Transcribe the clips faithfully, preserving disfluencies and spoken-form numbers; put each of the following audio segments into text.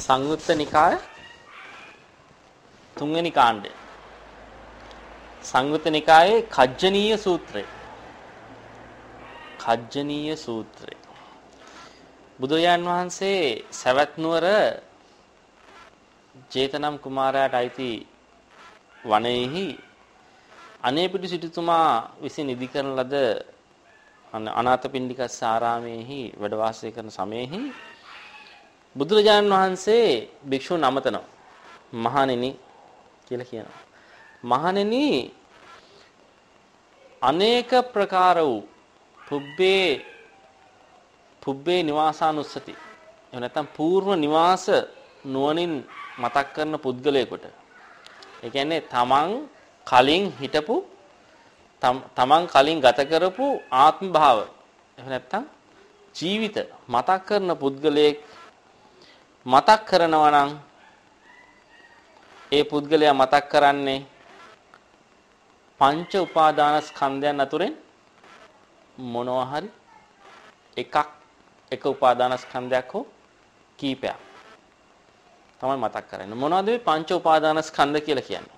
සංයුත්ත නිකාය තුන්වෙනි කාණ්ඩය. සංයුත්ත නිකායේ කජ්ජනීය සූත්‍රය. කජ්ජනීය සූත්‍රය. බුදුරජාන් වහන්සේ සවැත් නුවර ජේතනම් කුමාරයාට අයිති වනයේහි අනේපිඬු සිටුතුමා විසින් ඉදි කරන ලද අනාථපිණ්ඩිකස්ස ආරාමයේහි වැඩ වාසය කරන සමයේහි බුදුරජාණන් වහන්සේ භික්ෂුන් අමතනවා. මහණෙනි කියලා කියනවා. මහණෙනි අනේක ප්‍රකාර වූ පුබ්බේ පුබ්බේ නිවාසානුස්සති. එහෙම නැත්නම් పూర్ව නිවාස නුවණින් මතක් කරන පුද්ගලයෙකුට. ඒ කියන්නේ තමන් කලින් හිටපු තමන් කලින් ගත කරපු ආත්ම භාව. එහෙම නැත්නම් ජීවිත මතක් කරන පුද්ගලයෙක් මතක් කරනවා නම් ඒ පුද්ගලයා මතක් කරන්නේ පංච උපාදානස්කන්ධයන් අතුරෙන් මොනවා හරි එකක් එක උපාදානස්කන්ධයක් හෝ කීපයක් තමයි මතක් කරන්නේ. මොනවද මේ පංච උපාදානස්කන්ධ කියලා කියන්නේ?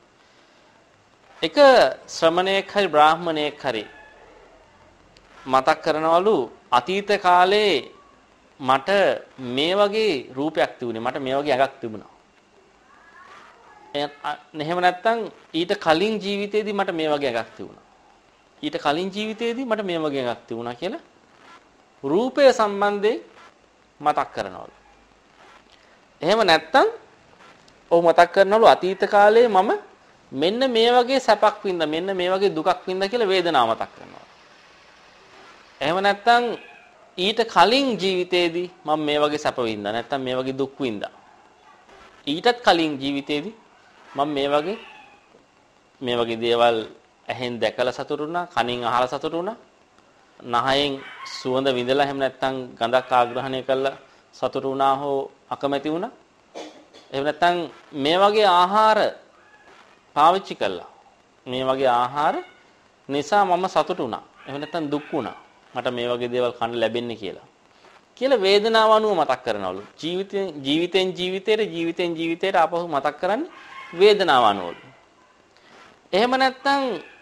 එක ශ්‍රමණයෙක් හරි බ්‍රාහමණයෙක් හරි මතක් කරනවලු අතීත කාලේ මට මේ වගේ රූපයක් තිබුණේ, මට මේ වගේ ඇඟක් තිබුණා. එහෙම නැත්නම් ඊට කලින් ජීවිතේදී මට මේ වගේ ඇඟක් තිබුණා. ඊට කලින් ජීවිතේදී මට මේ වගේ ඇඟක් තිබුණා කියලා රූපය සම්බන්ධයෙන් මතක් කරනවලු. එහෙම නැත්නම් ඔව් මතක් කරනවලු අතීත කාලේ මම මෙන්න මේ වගේ සැපක් වින්දා, මෙන්න මේ වගේ දුකක් වින්දා කියලා වේදනාව මතක් කරනවා. එහෙම නැත්නම් ඊට කලින් ජීවිතේදී මම මේ වගේ සැප වින්දා, නැත්නම් මේ වගේ දුක් වින්දා. ඊටත් කලින් ජීවිතේදී මම මේ වගේ මේ වගේ දේවල් ඇහෙන් දැකලා සතුටු වුණා, කනින් අහලා සතුටු වුණා, නහයෙන් සුවඳ විඳලා එහෙම නැත්නම් ගඳක් ආග්‍රහණය කළා සතුටු වුණා හෝ අකමැති වුණා. එහෙම නැත්නම් මේ වගේ ආහාර පාවිච්චි කළා. මේ වගේ ආහාර නිසා මම සතුටු වුණා. එහෙම නැත්නම් දුක් වුණා. මට මේ වගේ දේවල් කන්න ලැබෙන්නේ කියලා. කියලා වේදනාව අනුව මතක් කරනවලු. ජීවිතෙන් ජීවිතෙන් ජීවිතේට ජීවිතෙන් ජීවිතේට ආපහු මතක් කරන්නේ වේදනාව අනුවලු. එහෙම නැත්නම්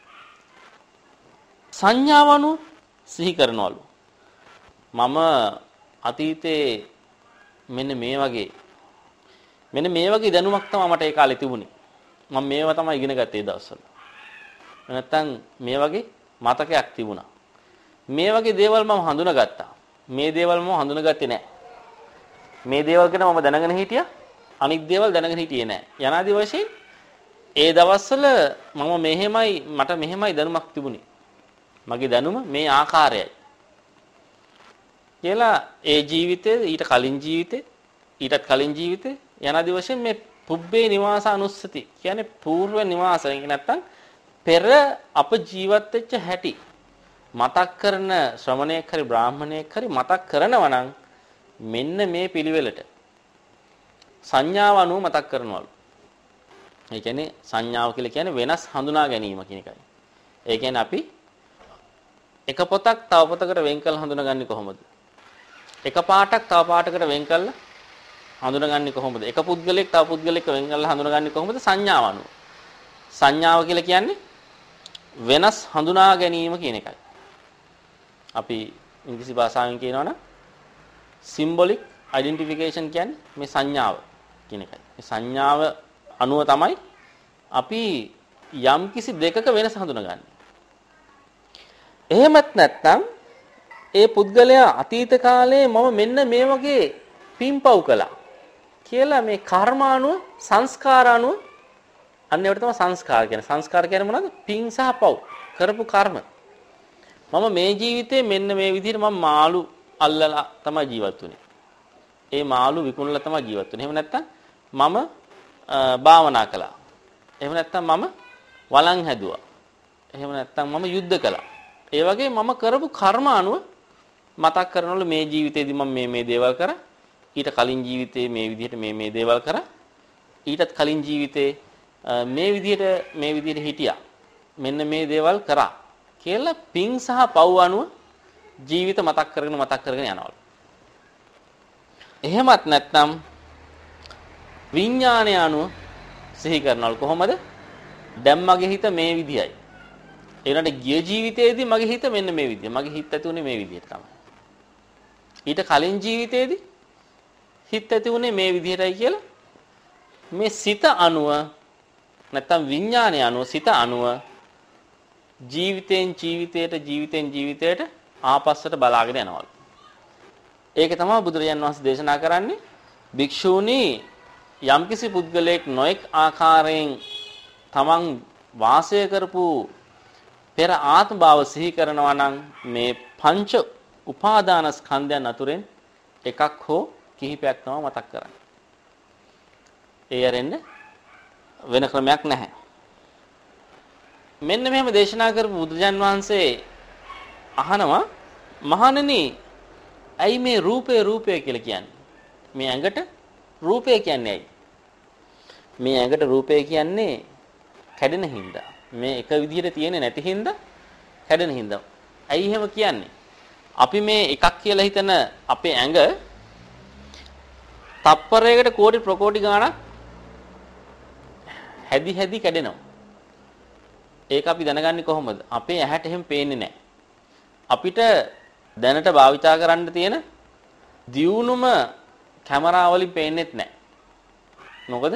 සංඥාව අනුව සිහි කරනවලු. මම අතීතේ මෙන්න මේ වගේ මෙන්න මේ වගේ දැනුමක් තමයි මට ඒ කාලේ තිබුණේ. මම මේවා තමයි ඉගෙන ගත්තේ ඒ දවස්වල. නැත්තම් මේ වගේ මතකයක් තිබුණා. මේ වගේ දේවල් මම හඳුනාගත්තා. මේ දේවල් මම හඳුනාගත්තේ නැහැ. මේ දේවල් ගැන මම දැනගෙන හිටියා. අනිත් දේවල් දැනගෙන හිටියේ නැහැ. යනාදී වශයෙන් ඒ දවස්වල මම මෙහෙමයි මට මෙහෙමයි දැනුමක් තිබුණේ. මගේ දැනුම මේ ආකාරයයි. කියලා ඒ ජීවිතේ ඊට කලින් ජීවිතේ ඊටත් කලින් ජීවිතේ යනාදී වශයෙන් මේ පුබ්බේ නිවාස අනුස්සති කියන්නේ పూర్ව නිවාස. ඒක නැත්තම් පෙර අප ජීවත් වෙච්ච හැටි මතක් කරන ශ්‍රමණයෙක් හරි බ්‍රාහමණයෙක් හරි මතක් කරනවා නම් මෙන්න මේ පිළිවෙලට සංඥාව අනුව මතක් කරනවලු. ඒ කියන්නේ සංඥාව කියලා කියන්නේ වෙනස් හඳුනා ගැනීම කියන එකයි. ඒ කියන්නේ අපි එක පොතක් තව පොතකට වෙන් කරලා හඳුනාගන්නේ කොහොමද? එක පාටක් තව පාටකට වෙන් කරලා හඳුනාගන්නේ කොහොමද? එක පුද්ගලෙක් තව පුද්ගලෙක් වෙන් කරලා හඳුනාගන්නේ කොහොමද? සංඥාව අනුව. සංඥාව කියලා කියන්නේ වෙනස් හඳුනා ගැනීම කියන එකයි. අපි ඉංග්‍රීසි භාෂාවෙන් කියනවා නම් symbolic identification කියන්නේ මේ සංඥාව කියන එකයි. මේ සංඥාව අනුව තමයි අපි යම් කිසි දෙකක වෙනස හඳුනාගන්නේ. එහෙමත් නැත්නම් ඒ පුද්ගලයා අතීත කාලේ මම මෙන්න මේ වගේ පින්පව් කළා කියලා මේ කර්මානුව සංස්කාරානුව අන්න ඒවට තමයි සංස්කාර කියන්නේ. සංස්කාර කියන්නේ මොනවද? පින් සහ පව් කරපු කර්ම. මම මේ ජීවිතේ මෙන්න මේ විදිහට මම මාළු අල්ලලා තමයි ජීවත් වුනේ. ඒ මාළු විකුණලා තමයි ජීවත් වුනේ. එහෙම නැත්නම් මම භාවනා කළා. එහෙම නැත්නම් මම වළං හැදුවා. එහෙම නැත්නම් මම යුද්ධ කළා. ඒ වගේ මම කරපු කර්ම අනුව මතක් කරනවලු මේ ජීවිතේදී මම මේ මේ දේවල් කරා. ඊට කලින් ජීවිතේ මේ විදිහට මේ මේ දේවල් කරා. ඊටත් කලින් ජීවිතේ මේ විදිහට මේ විදිහට හිටියා. මෙන්න මේ දේවල් කරා කියලා පින් සහ පව් අනුව ජීවිත මතක් කරගෙන මතක් කරගෙන යනවලු. එහෙමත් නැත්නම් විඥාණය අනුව සිහි කරනවලු. කොහොමද? දැන් මගේ හිත මේ විදියයි. ඒනට ගිය ජීවිතයේදී මගේ හිත මෙන්න මේ විදිය. මගේ හිත ඇති උනේ මේ විදියට තමයි. ඊට කලින් ජීවිතයේදී හිත ඇති උනේ මේ විදියටයි කියලා මේ සිත අනුව නැත්තම් විඥානය අනුව සිත අනුව ජීවිතෙන් ජීවිතයට ජීවිතෙන් ජීවිතයට ආපස්සට බලාගෙන යනවලු. ඒක තමයි බුදුරජාන් වහන්සේ දේශනා කරන්නේ. භික්ෂූනි යම්කිසි පුද්ගලයෙක් නොඑක් ආකාරයෙන් තමන් වාසය කරපු පෙර ආත්ම භාව සිහි කරනවා නම් මේ පංච උපාදාන ස්කන්ධයන් අතුරෙන් එකක් හෝ කිහිපයක් තමයි මතක් කරන්නේ. ඒ අරෙන්න වෙන ක්‍රමයක් නැහැ. මෙන්න මෙහෙම දේශනා කරපු බුදුජන් වහන්සේ අහනවා මහණෙනි ඇයි මේ රූපය රූපය කියලා කියන්නේ? මේ ඇඟට රූපය කියන්නේ ඇයි? මේ ඇඟට රූපය කියන්නේ කැඩෙන හින්දා. මේ එක විදිහට තියෙන්නේ නැති හින්දා කැඩෙන හින්දා. ඇයි එහෙම කියන්නේ? අපි මේ එකක් කියලා හිතන අපේ ඇඟ තප්පරයකට කෝටි ප්‍රකෝටි ගාණක් හැදි හැදි කැඩෙනවා. ඒක අපි දැනගන්නේ කොහොමද? අපේ ඇහැට එහෙම පේන්නේ නැහැ. අපිට දැනට භාවිතා කරන්න තියෙන දියුණුම කැමරා වලින් පේන්නේත් නැහැ. මොකද?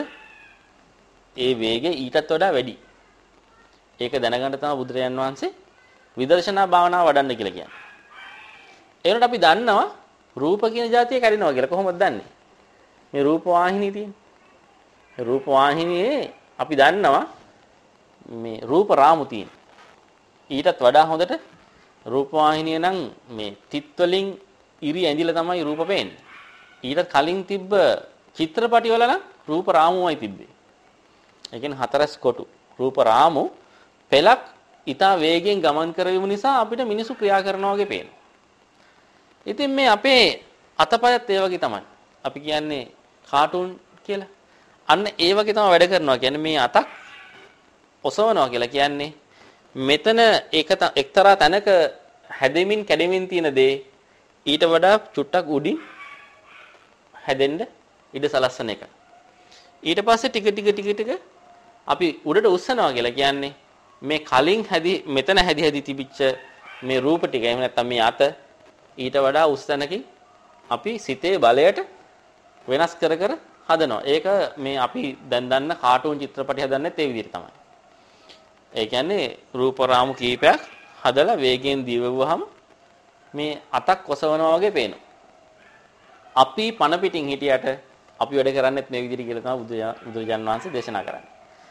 ඒ වේගය ඊටත් වඩා වැඩි. ඒක දැනගන්න තමයි බුදුරජාන් වහන්සේ විදර්ශනා භාවනාව වඩන්න කියලා කියන්නේ. ඒනට අපි දන්නවා රූප කියන જાතිය කැඩෙනවා කියලා. කොහොමද දන්නේ? මේ රූප වාහිනිය තියෙන්නේ. රූප වාහිනියේ අපි දන්නවා මේ රූප රාමු තියෙන. ඊටත් වඩා හොඳට රූප වාහිනිය නම් මේ තිත් වලින් ඉරි ඇඳිලා තමයි රූප පේන්නේ. ඊට කලින් තිබ්බ චිත්‍රපටි වල නම් රූප රාමුවයි තිබ්බේ. ඒ කියන්නේ හතරස් කොටු රූප රාමු පෙලක් ඊටා වේගයෙන් ගමන් කරවීම නිසා අපිට මිනිසු ක්‍රියා කරනවා වගේ පේනවා. ඉතින් මේ අපේ අතපයත් ඒ වගේ තමයි. අපි කියන්නේ කාටුන් කියලා. අන්න ඒ වගේ තමයි වැඩ කරනවා. කියන්නේ මේ අතක් ඔසවනවා කියලා කියන්නේ මෙතන ඒක එක්තරා තැනක හැදෙමින් කැඩෙමින් තියෙන දේ ඊට වඩා චුට්ටක් උඩින් හැදෙන්න ඉඩ සලස්සන එක. ඊට පස්සේ ටික ටික ටික ටික අපි උඩට උස්සනවා කියලා කියන්නේ මේ කලින් හැදි මෙතන හැදි හැදි තිබිච්ච මේ රූප ටික එහෙම නැත්නම් මේ අත ඊට වඩා උස්සනකින් අපි සිතේ බලයට වෙනස් කර කර හදනවා. ඒක මේ අපි දැන් දන්න කාටුන් චිත්‍රපටි හදන්නෙත් ඒ විදිහට තමයි. ඒ කියන්නේ රූප රාමු කීපයක් හදලා වේගයෙන් දිවෙවුවාම මේ අතක් ඔසවනවා වගේ පේනවා. අපි පණ පිටින් හිටියට අපි වැඩ කරන්නේත් මේ විදිහට කියලා තමයි බුදුරජාන් වහන්සේ දේශනා කරන්නේ.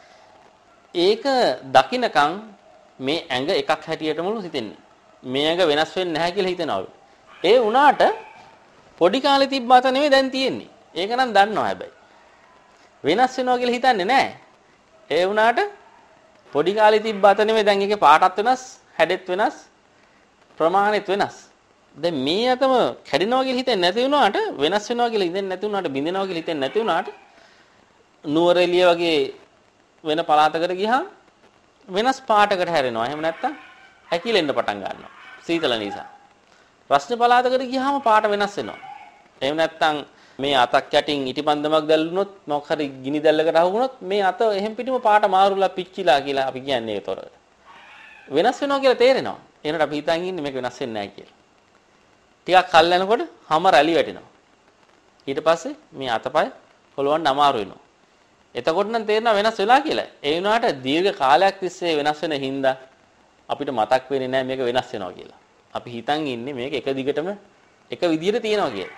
ඒක දකින්නකම් මේ ඇඟ එකක් හැටියටමලු හිතෙන්නේ. මේ ඇඟ වෙනස් වෙන්නේ නැහැ කියලා හිතනවා. ඒ වුණාට පොඩි කාලේ තිබ්බ අත නෙමෙයි දැන් තියෙන්නේ. ඒක නම් දන්නවා හැබැයි. වෙනස් වෙනවා කියලා හිතන්නේ නැහැ. ඒ වුණාට පොඩි කාලේ තිබ්බ අත නෙමෙයි දැන් ඒකේ පාටත් වෙනස්, හැඩෙත් වෙනස්, ප්‍රමාණෙත් වෙනස්. දැන් මේ අතම කැඩෙනවා කියලා හිතෙන්නේ නැති වුණාට වෙනස් වෙනවා කියලා හිතෙන්නේ නැති වුණාට බිඳෙනවා කියලා හිතෙන්නේ නැති වුණාට නුවරඑළිය වගේ වෙන පළාතකට ගියහම වෙනස් පාටකට හැරෙනවා. එහෙම නැත්තම් ඇකිලෙන්න පටන් ගන්නවා. සීතල නිසා. රස්නේ පළාතකට ගියහම පාට වෙනස් වෙනවා. එහෙම නැත්තම් මේ අතක් යටින් ඉටිපන්දමක් දැල්ලුනොත් මොකක් හරි ගිනි දැල්ලකට අහු වුණොත් මේ අත එහෙම් පිටිම පාට මාරුලා පිච්චිලා කියලා අපි කියන්නේ ඒතොර. වෙනස් වෙනවා කියලා තේරෙනවා. එහෙනම් අපි හිතන් ඉන්නේ මේක වෙනස් වෙන්නේ නැහැ කියලා. ටිකක් කල් යනකොට හැම රැලි වැටෙනවා. ඊට පස්සේ මේ අතපය පොළවන්න අමාරු වෙනවා. එතකොට නම් තේරෙනවා වෙනස් වෙලා කියලා. ඒ වුණාට දීර්ඝ කාලයක් තිස්සේ වෙනස් වෙන හින්දා අපිට මතක් වෙන්නේ නැහැ මේක වෙනස් වෙනවා කියලා. අපි හිතන් ඉන්නේ මේක එක දිගටම එක විදියට තියෙනවා කියලා.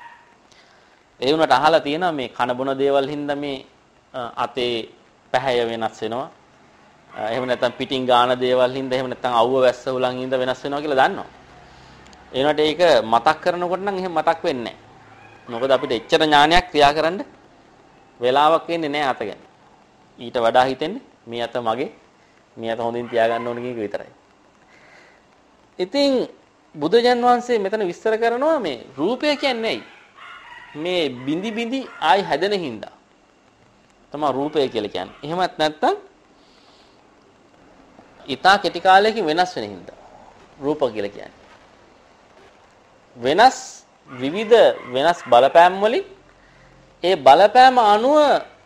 ඒ වුණාට අහලා තියෙනවා මේ කන බොන දේවල් හින්දා මේ අතේ පැහැය වෙනස් වෙනවා. එහෙම නැත්නම් පිටින් ගාන දේවල් හින්දා එහෙම නැත්නම් අවුව වැස්ස උලන් හින්දා වෙනස් වෙනවා කියලා දන්නවා. ඒ වුණාට ඒක මතක් කරනකොට නම් එහෙම මතක් වෙන්නේ නැහැ. මොකද අපිට එච්චර ඥානයක් ක්‍රියා කරන්න වෙලාවක් වෙන්නේ නැහැ අත ගැන. ඊට වඩා හිතෙන්නේ මේ අත මගේ මේ අත හොඳින් තියාගන්න ඕන කියන එක විතරයි. ඉතින් බුදුජන් වහන්සේ මෙතන විස්තර කරනවා මේ රූපය කියන්නේ ඇයි? මේ බිඳි බිඳි ආයි හැදෙන හින්දා තමයි රූපය කියලා කියන්නේ. එහෙමත් නැත්නම් ඊතා කෙටි කාලයකින් වෙනස් වෙන හින්දා රූප කියලා කියන්නේ. වෙනස් විවිධ වෙනස් බලපෑම් වලින් ඒ බලපෑම අනුව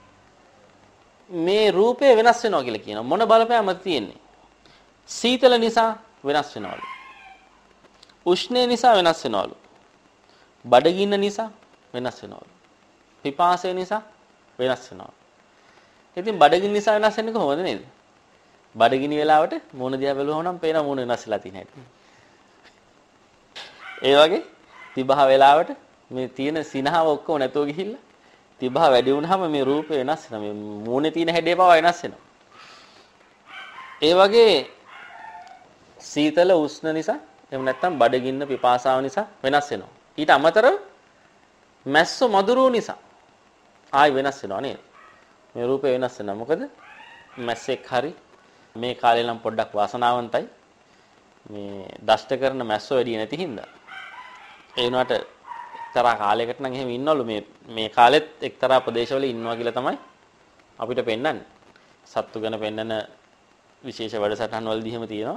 මේ රූපය වෙනස් වෙනවා කියලා කියනවා. මොන බලපෑමද තියෙන්නේ? සීතල නිසා වෙනස් වෙනවලු. උෂ්ණය නිසා වෙනස් වෙනවලු. බඩගින්න නිසා වෙනස් වෙනවලු. පිපාසය නිසා වෙනස් වෙනවලු. ඉතින් බඩගින්න නිසා වෙනස් වෙන්නේ කොහොමද නේද? බඩගිනි වෙලාවට මූණ දිහා බැලුවම නම් පේන මූණ වෙනස් වෙලා තියෙන හැටි. ඒ වගේ තිබහ වෙලාවට මේ තියෙන සිනහව ඔක්කොම නැතුව ගිහිල්ලා තිබහ වැඩි වුණාම මේ රූපේ වෙනස් වෙනවා. මේ මූණේ තියෙන හැඩය පවා වෙනස් වෙනවා. ඒ වගේ සීතල උෂ්ණ නිසා එහෙම නැත්නම් බඩගින්න පිපාසාව නිසා වෙනස් වෙනවා. ඊට අමතරව මැස්ස මදුරුව නිසා ආයි වෙනස් වෙනවා නේද? මේ රූපේ වෙනස් වෙනවා. මොකද මැස්සෙක් හරි මේ කාලේ නම් පොඩ්ඩක් වාසනාවන්තයි. මේ දෂ්ට කරන මැස්සෝ වැඩි නැති හින්දා. ඒ වුණාට එක්තරා කාලයකට නම් එහෙම ඉන්නවලු මේ මේ කාලෙත් එක්තරා ප්‍රදේශවල ඉන්නවා කියලා තමයි අපිට පෙන්වන්නේ. සත්තු ගැන පෙන්වන විශේෂ වැඩසටහන් වලදී එහෙම තියෙනවා.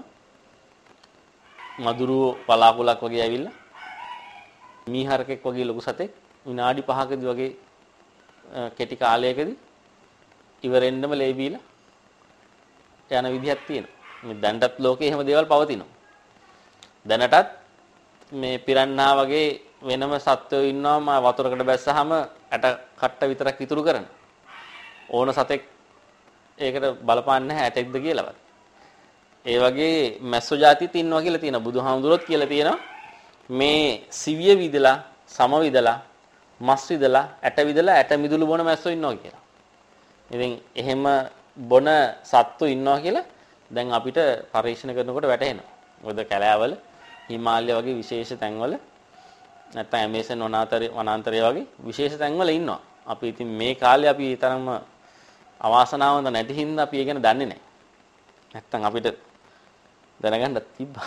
මදුරුව පලාකුලක් වගේ ඇවිල්ලා මීහරකෙක් වගේ ලොකු සතෙක් විනාඩි පහකදී වගේ කෙටි කාලයකදී ඉවරෙන්නම ලේ බීලා යන විදිහක් තියෙනවා. මේ දැනටත් ලෝකේ එහෙම දේවල් පවතිනවා. දැනටත් මේ පිරන්නා වගේ වෙනම සත්වයෝ ඉන්නවා මා වතුරකට බැස්සහම ඇට කට්ට විතරක් ඉතුරු කරන. ඕන සතෙක් ඒකට බලපාන්නේ නැහැ ඇටෙක්ද කියලාවත්. ඒ වගේ මැස්සෝ జాතිත් ඉන්නවා කියලා තියෙනවා. බුදුහාමුදුරුවෝත් කියලා තියෙනවා මේ සිවිය විදලා, සම විදලා, මස් විදලා, ඇට විදලා ඇට මිදුළු බොන මැස්සෝ ඉන්නවා කියලා. ඉතින් එහෙම බොන සත්තු ඉන්නවා කියලා දැන් අපිට පරීක්ෂණ කරනකොට වැටහෙනවා. මොකද කැලෑවල හිමාලය වගේ විශේෂ තැන්වල නැත්නම් ඇමේසන් වනාන්තරය වනාන්තරය වගේ විශේෂ තැන්වල ඉන්නවා. අපි ඉතින් මේ කාලේ අපි ඒ තරම්ම අවාසනාවන්ත නැති හින්දා අපි ඒ ගැන දන්නේ නැහැ. නැත්නම් අපිට දැනගන්න තිබ්බා.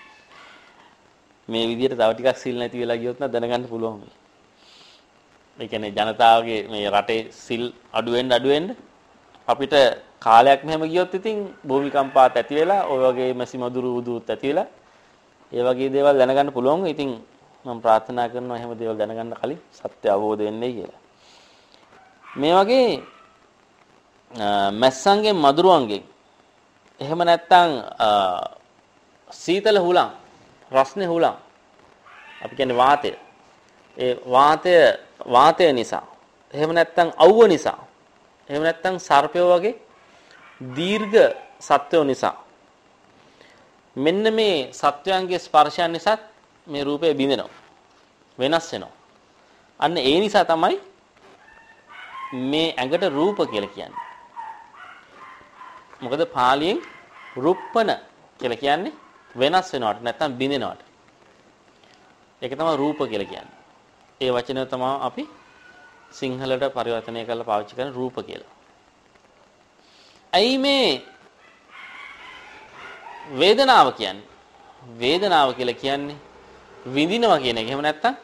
මේ විදිහට තව ටිකක් සිල් නැති වෙලා ගියොත් නම් දැනගන්න පුළුවන්. ඒ කියන්නේ ජනතාවගේ මේ රටේ සිල් අඩු වෙන්න අඩු වෙන්න අපිට කාලයක් මෙහෙම ගියොත් ඉතින් භූමිකම්පාත් ඇති වෙලා ඔය වගේ මැසි මදුරු උදුත් ඇති වෙලා ඒ වගේ දේවල් දැනගන්න පුළුවන්. ඉතින් මම ප්‍රාර්ථනා කරනවා එහෙම දේවල් දැනගන්න කලින් සත්‍ය අවබෝධ වෙන්නේ කියලා. මේ වගේ මැස්සන්ගෙන් මදුරුවන්ගෙන් එහෙම නැත්නම් සීතල හුලං රස්නේ හුලං අපි කියන්නේ වාතය. ඒ වාතය වාතය නිසා එහෙම නැත්නම් අවුව නිසා එහෙම නැත්නම් සර්පයෝ වගේ දීර්ඝ සත්වයෝ නිසා මෙන්න මේ සත්වයන්ගේ ස්පර්ශයන් නිසා මේ රූපය බිඳෙනවා වෙනස් වෙනවා. අන්න ඒ නිසා තමයි මේ ඇඟට රූප කියලා කියන්නේ. මොකද පාලියෙන් රුප්පන කියලා කියන්නේ වෙනස් වෙනවට නැත්නම් බිඳෙනවට. ඒක තමයි රූප කියලා කියන්නේ. ඒ වචනය තමයි අපි සිංහලට පරිවර්තනය කරලා පාවිච්චි කරන රූප කියලා. ඇයි මේ වේදනාව කියන්නේ? වේදනාව කියලා කියන්නේ විඳිනවා කියන එක. එහෙම නැත්නම්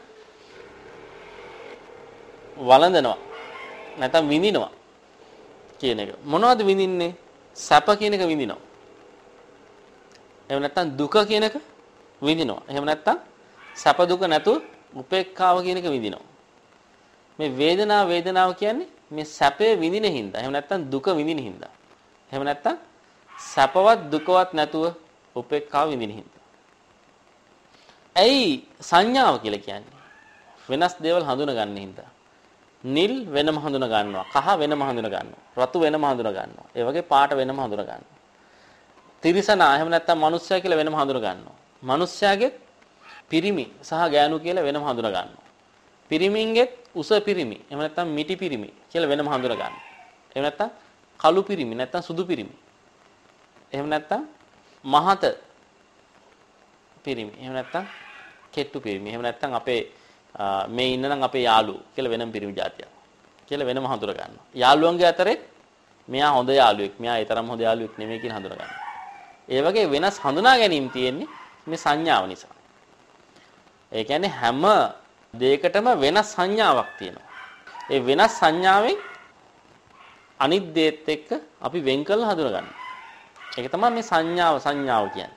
වළඳනවා. නැත්නම් විඳිනවා කියන එක. මොනවද විඳින්නේ? සැප කියන එක විඳිනවා. එහෙම නැත්නම් දුක කියන එක විඳිනවා. එහෙම නැත්නම් සැප දුක නැතුව උපේක්ඛාව කියන එක විඳිනවා. මේ වේදනාව වේදනාව කියන්නේ මේ සැපය විඳින හින්දා. එහෙම නැත්නම් දුක විඳින හින්දා. එහෙම නැත්නම් සැපවත් දුකවත් නැතුව උපේක්ඛාව විඳින හින්දා. ඇයි සංඥාව කියලා කියන්නේ? වෙනස් දේවල් හඳුන ගන්න හින්දා. නිල් වෙනම හඳුන ගන්නවා. කහ වෙනම හඳුන ගන්නවා. රතු වෙනම හඳුන ගන්නවා. ඒ වගේ පාට වෙනම හඳුන ගන්නවා. තිරිසනා එහෙම නැත්නම් මිනිස්සයා කියලා වෙනම හඳුන ගන්නවා. මිනිස්සයාගේ පිරිමි සහ ගෑනු කියලා වෙනම හඳුන ගන්නවා. පිරිමින්ගේ උස පිරිමි එහෙම නැත්නම් මිටි පිරිමි කියලා වෙනම හඳුන ගන්නවා. එහෙම නැත්නම් කළු පිරිමි නැත්නම් සුදු පිරිමි. එහෙම නැත්නම් මහත පිරිමි. එහෙම නැත්නම් කෙට්ටු පිරිමි. එහෙම නැත්නම් අපේ මේ ඉන්න නම් අපේ යාළුවෝ කියලා වෙනම පිරිමි જાතියක් කියලා වෙනම හඳුන ගන්නවා. යාළුවන්ගේ අතරේ මෙයා හොඳ යාළුවෙක්, මෙයා ඒ තරම් හොඳ යාළුවෙක් නෙමෙයි කියලා හඳුන ගන්නවා. ඒ වගේ වෙනස් හඳුනා ගැනීම තියෙන්නේ මේ සංඥාව නිසා. ඒ කියන්නේ හැම දෙයකටම වෙනස් සංඥාවක් තියෙනවා. ඒ වෙනස් සංඥාවෙන් අනිත් දේත් එක්ක අපි වෙන් කරලා හඳුන ගන්නවා. ඒක තමයි මේ සංඥාව සංඥාව කියන්නේ.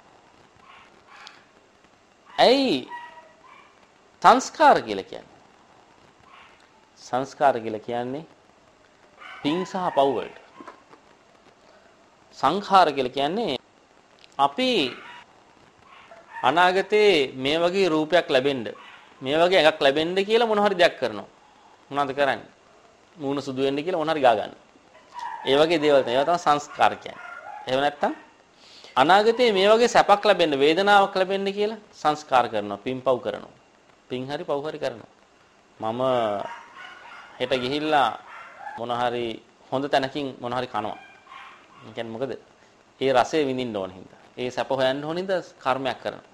ඇයි සංස්කාර කියලා කියන්නේ? සංස්කාර කියලා කියන්නේ පින් සහ පව් වලට. සංඛාර කියලා කියන්නේ අපි අනාගතේ මේ වගේ රූපයක් ලැබෙන්න මේ වගේ එකක් ලැබෙන්න කියලා මොන හරි දෙයක් කරනවා. මොනවද කරන්නේ? මූණ සුදු වෙන්න කියලා මොන හරි ගා ගන්න. ඒ වගේ දේවල් තමයි. ඒවා තමයි සංස්කාර කියන්නේ. එහෙම නැත්නම් අනාගතේ මේ වගේ සැපක් ලැබෙන්න වේදනාවක් ලැබෙන්න කියලා සංස්කාර කරනවා. පින්පව් කරනවා. පින් හරි පව් හරි කරනවා. මම හෙට ගිහිල්ලා මොන හරි හොඳ තැනකින් මොන හරි කනවා. ඒ කියන්නේ මොකද? ඒ රසය විඳින්න ඕන හින්දා. ඒ සැප හොයන්න ඕන හින්දා කර්මයක් කරනවා.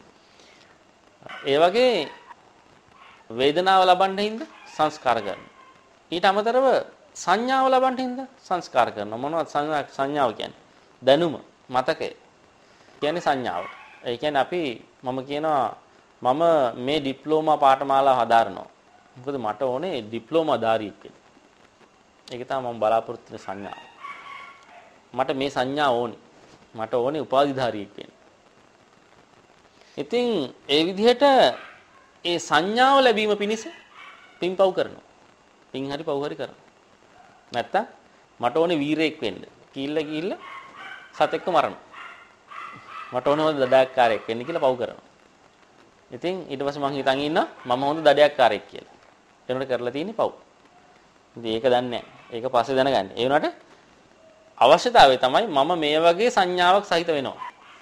ඒ වගේ වේදනාව ලබන්න හින්දා සංස්කාර කරනවා. ඊට අමතරව සංඥාව ලබන්න හින්දා සංස්කාර කරනවා. මොනවද සංඥාව කියන්නේ? දැනුම, මතකය. කියන්නේ සංඥාවට. ඒ කියන්නේ අපි මම කියනවා මම මේ ඩිප්ලෝමා පාඨමාලාව හදාරනවා. මොකද මට ඕනේ ඩිප්ලෝමා ධාරියෙක් වෙන්න. ඒක තමයි මම බලාපොරොත්තු වෙන සංඥාව. මට මේ සංඥා ඕනේ. මට ඕනේ උපාධිධාරියෙක් වෙන්න. ඉතින් ඒ විදිහට ඒ සංඥාව ලැබීම පිණිස පින්පව් කරනවා. පින් හරි පව් හරි කරනවා. නැත්තම් මට ඕනේ වීරයෙක් වෙන්න. කිල්ල කිල්ල සතෙක්ව මරනවා. මට ඕනේ හොඳ දඩයක්කාරයෙක් වෙන්න කියලා පව් කරනවා. ඉතින් ඊට පස්සේ මං හිතන් ඉන්නවා මම හොඳ දඩයක්කාරයෙක් කියලා. ඒනොට කරලා තියෙන්නේ පව්. ඉතින් ඒක දන්නේ නැහැ. ඒක පස්සේ දැනගන්න. ඒ වුණාට අවශ්‍යතාවය තමයි මම මේ වගේ සංඥාවක් සහිත වෙනවා.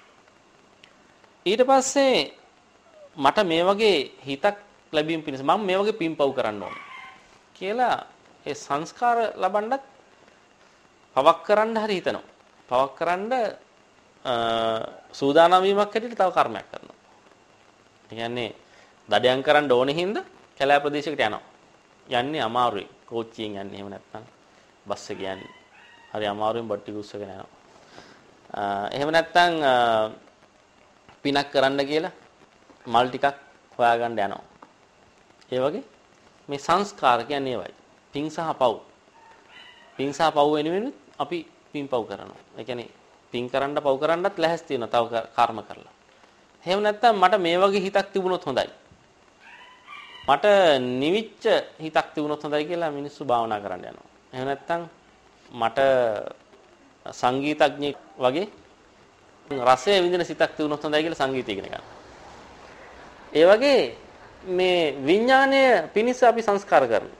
ඊට පස්සේ මට මේ වගේ හිතක් ලැබීම පිණිස මම මේ වගේ පින්පව් කරන්න ඕනේ කියලා ඒ සංස්කාර ලබන්නත් පවක් කරන්න හරි හිතනවා. පවක් කරන්න සූදානම් වීමක් හැටියට තව කර්මයක් කරනවා. ඒ කියන්නේ දඩයන් කරන්න ඕනේ හින්දා කැලෑ ප්‍රදේශයකට යනවා. යන්නේ අමාරුයි. කෝච්චියෙන් යන්නේ එහෙම නැත්නම් බස් එක යන්නේ. හරි අමාරුවෙන් බට්ටි කුස්සගෙන යනවා. එහෙම නැත්නම් පිනක් කරන්න කියලා මල් ටිකක් හොයාගන්න යනවා. ඒ වගේ මේ සංස්කාර කියන්නේ ඒවයි. පින් සහ පව්. පින් සහ පව් වෙනුවෙන් අපි පින්පව් කරනවා. ඒ කියන්නේ පින් කරන්න පව් කරන්නත් ලැහැස්ති වෙනවා තව කර්ම කරලා. එහෙම නැත්නම් මට මේ වගේ හිතක් තිබුණොත් හොඳයි. මට නිවිච්ච හිතක් තිබුණොත් හොඳයි කියලා මිනිස්සු භාවනා කරන්න යනවා. එහෙම නැත්නම් මට සංගීතඥයෙක් වගේ රසය විඳින සිතක් තිබුණොත් හොඳයි කියලා සංගීතය ඉගෙන ගන්නවා. ඒ වගේ මේ විඥාණය පිනිස අපි සංස්කාර කරනවා.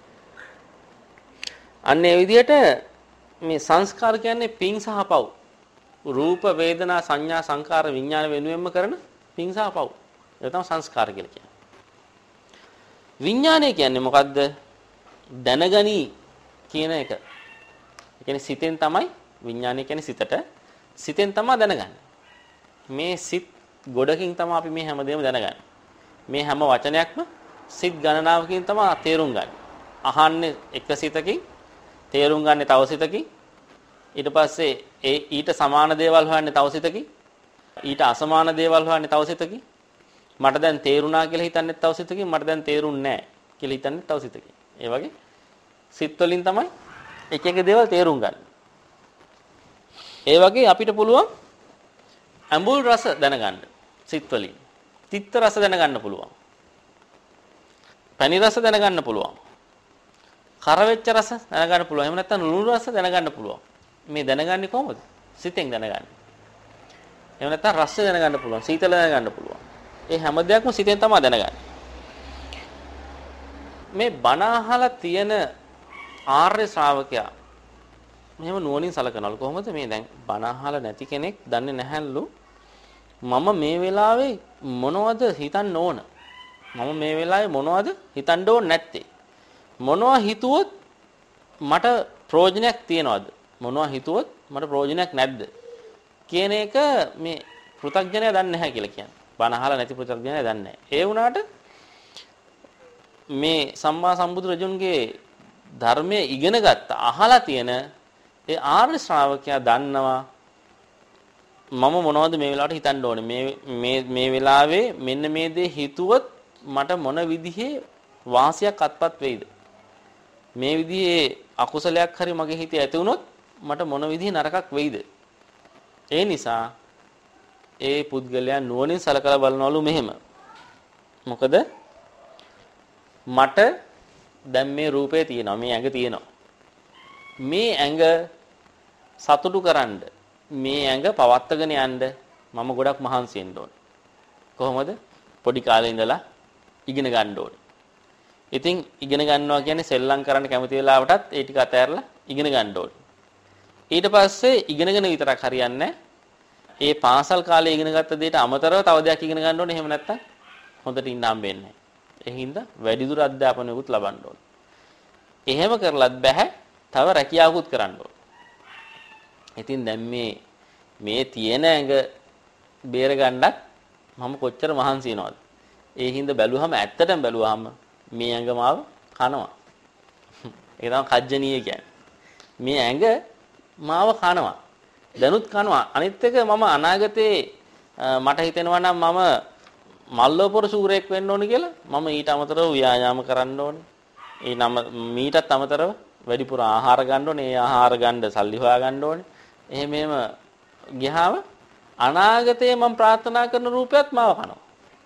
අන්න ඒ විදිහට මේ සංස්කාර කියන්නේ පින් සහ පව්. රූප වේදනා සංඥා සංකාර විඥාන වෙනුවෙන්ම කරන පින් සහ පව්. ඒක තමයි සංස්කාර කියලා කියන්නේ. විඥානය කියන්නේ මොකද්ද? දැනගනි කියන එක. ඒ කියන්නේ සිතෙන් තමයි විඥානය කියන්නේ සිතට. සිතෙන් තමයි දැනගන්නේ. මේ සිත් ගොඩකින් තමයි අපි මේ හැමදේම දැනගන්නේ. මේ හැම වචනයක්ම සිත් ගණනාවකින් තමයි තේරුම් ගන්න. අහන්නේ එක සිතකින් තේරුම් ගන්නේ තව සිතකින්. ඊට පස්සේ ඒ ඊට සමාන දේවල් හොයන්නේ තව සිතකින්. ඊට අසමාන දේවල් හොයන්නේ තව සිතකින්. මට දැන් තේරුණා කියලා හිතන්නේ තව සිතකින්. මට දැන් තේරුන්නේ නැහැ කියලා හිතන්නේ තව සිතකින්. ඒ වගේ සිත් වලින් තමයි එක එක දේවල් තේරුම් ගන්න. ඒ වගේ අපිට පුළුවන් අඹුල් රස දැනගන්න සිත් වලින්. තිත්ත රස දැනගන්න පුළුවන්. පැණි රස දැනගන්න පුළුවන්. කරවෙච්ච රස දැනගන්න පුළුවන්. එහෙම නැත්නම් ලුණු රස දැනගන්න පුළුවන්. මේ දැනගන්නේ කොහොමද? සිතෙන් දැනගන්නේ. එහෙම නැත්නම් රස දැනගන්න පුළුවන්. සීතල දැනගන්න පුළුවන්. ඒ හැම දෙයක්ම සිතෙන් තමයි දැනගන්නේ. මේ බණ අහලා තියෙන ආර්ය ශ්‍රාවකයා මෙහෙම නුවණින් සලකනවලු කොහොමද මේ දැන් බණ අහලා නැති කෙනෙක් දන්නේ නැහැලු මම මේ වෙලාවේ මොනවද හිතන්න ඕන මම මේ වෙලාවේ මොනවද හිතන්න ඕන නැත්තේ මොනවා හිතුවොත් මට ප්‍රයෝජනයක් තියනවද මොනවා හිතුවොත් මට ප්‍රයෝජනයක් නැද්ද කියන එක මේ පෘථග්ජනය දන්නේ නැහැ කියලා කියන්නේ බණ අහලා නැති පෘථග්ජනය දන්නේ නැහැ ඒ වුණාට මේ සම්මා සම්බුදු රජුන්ගේ ධර්මයේ ඉගෙන ගත්ත අහලා තියෙන ඒ ආර්ය ශ්‍රාවකයා දන්නවා මම මොනවද මේ වෙලාවට හිතන්න ඕනේ මේ මේ මේ වෙලාවේ මෙන්න මේ දේ හිතුවොත් මට මොන විදිහේ වාසියක් අත්පත් වෙයිද මේ විදිහේ අකුසලයක් හරි මගේ හිතේ ඇති වුණොත් මට මොන විදිහේ නරකක් වෙයිද ඒ නිසා ඒ පුද්ගලයා නුවණින් සලකලා බලනවලු මෙහෙම මොකද මට දැන් මේ රූපේ තියෙනවා, මේ ඇඟ තියෙනවා. මේ ඇඟ සතුටු කරන්න, මේ ඇඟ පවත්වාගෙන යන්න මම ගොඩක් මහන්සි වෙන්න ඕනේ. කොහොමද? පොඩි කාලේ ඉඳලා ඉගෙන ගන්න ඕනේ. ඉතින් ඉගෙන ගන්නවා කියන්නේ සෙල්ලම් කරන්න කැමති වෙලාවටත් ඒ ටික අතහැරලා ඉගෙන ගන්න ඕනේ. ඊට පස්සේ ඉගෙනගෙන විතරක් හරියන්නේ නැහැ. ඒ පාසල් කාලේ ඉගෙන ගත්ත දෙයට අමතරව තව දෙයක් ඉගෙන ගන්න ඕනේ. එහෙම නැත්තම් හොඳට ඉන්න හම්බෙන්නේ නැහැ. ඒ හින්දා වැඩිදුර අධ්‍යාපනයකුත් ලබන්න ඕනේ. එහෙම කරලත් බෑ. තව රැකියාවකුත් කරන්න ඕනේ. ඉතින් දැන් මේ මේ තියෙන ඇඟ බේර ගන්නත් මම කොච්චර මහන්සි වෙනවද? ඒ හින්දා බැලුවහම ඇත්තටම බැලුවහම මේ ඇඟ මාව කනවා. ඒක තමයි කජ්ජනීය කියන්නේ. මේ ඇඟ මාව කනවා. දැනුත් කනවා. අනිත් එක මම අනාගතේ මට හිතෙනවා නම් මම මල්ලෝපොර සූරයෙක් වෙන්න ඕනේ කියලා මම ඊට අමතරව ව්‍යායාම කරන්න ඕනේ. ඒ නම මීටත් අමතරව වැඩිපුර ආහාර ගන්න ඕනේ. ඒ ආහාර ගන්න සල්ලි හොයා ගන්න ඕනේ. එහෙම එහෙම ගියාම අනාගතේ මම ප්‍රාර්ථනා කරන රූපයත් මාව කනවා.